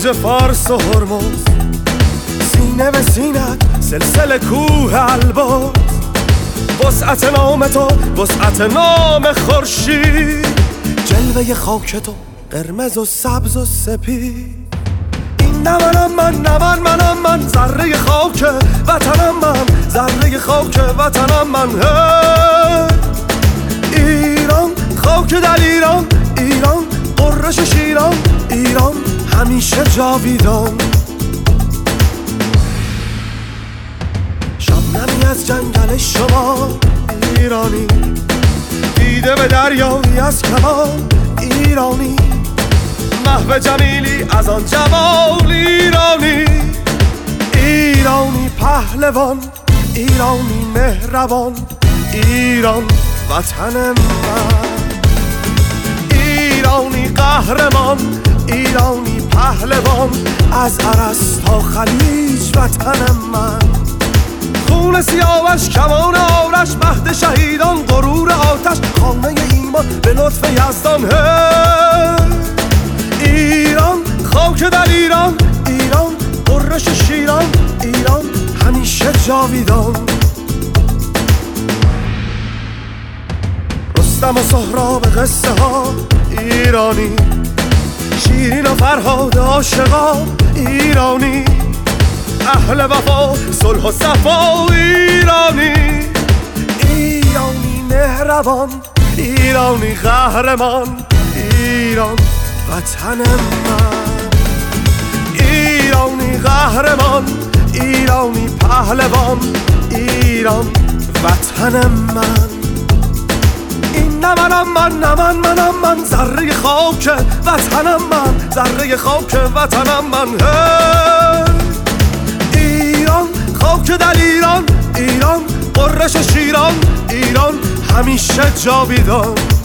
خلیج فارس و هرمز، سینه به سینت سلسله کوه البرز. وسعت نام تو وسعت نام خورشید، جلوه خاک تو قرمز و سبز و سپید. این نه منم من ذره خاک وطنم من، ذره خاک وطنم من. ایران خاک در ایران، ایران قرش شیران، ایران همیشه جاویدان. شبنمی از جنگل شما ایرانی، دیده به دریایی از کمان ایرانی. محو جمیلی از آن جمال ایرانی، ایرانی پهلوان، ایرانی مهربان، ایران وطن من. ایرانی قهرمان، ایرانی پهلوان، از عرس تا خلیج وطن من. خون سیاوش کمان آرش، مهد شهیدان غرور آتش، خانه ایمان به لطف یزدان. ایران خاک در ایران، ایران قرش شیران، ایران همیشه جاویدان. رستم و سهراب قصه ها ایرانی، شیرین و فرهاد عاشقا ایرانی. اهل وفا صلح و صفا ایرانی، ایرانی مهربان، ایرانی قهرمان، ایران وطن من. ایرانی قهرمان، ایرانی پهلوان، ایران وطن من. این نه منم من ذره خاک وطنم من، ذره خاک وطنم من. ایران خاک در ایران، ایران قرش شیران، ایران همیشه جاویدان.